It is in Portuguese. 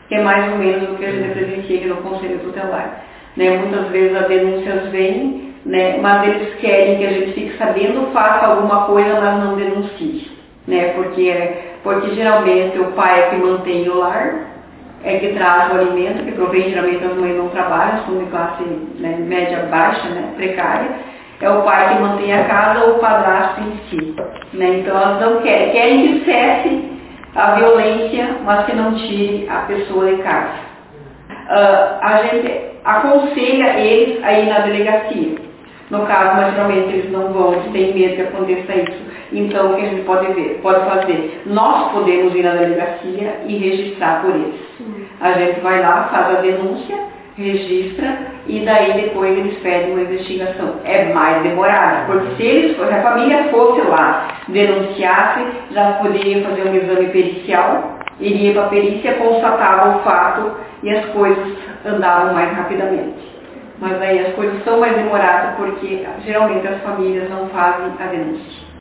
que é mais ou menos o que a gente presencia aqui no Conselho Tutelar. Né? Muitas vezes as denúncias vêm, né? Mas eles querem que a gente fique sabendo, faça alguma coisa, mas não denuncie. Né? Porque geralmente o pai é que mantém o lar, é que traz o alimento, que provém, geralmente as mães não trabalham, são de classe, né, média baixa, né, precária. É o pai que mantém a casa ou o padrasto em si. Né? Então elas não querem que cesse a violência, mas que não tire a pessoa de casa. A gente aconselha eles a ir na delegacia. No caso, mas geralmente eles não vão, eles têm medo que aconteça isso. Então o que a gente pode fazer? Nós podemos ir na delegacia e registrar por eles. A gente vai lá, faz a denúncia, registra e daí depois eles pedem uma investigação. É mais demorada, porque se a família fosse lá, denunciasse, já poderia fazer um exame pericial, iria para a perícia, constatava o fato e as coisas andavam mais rapidamente. Mas aí as coisas são mais demoradas porque geralmente as famílias não fazem a denúncia.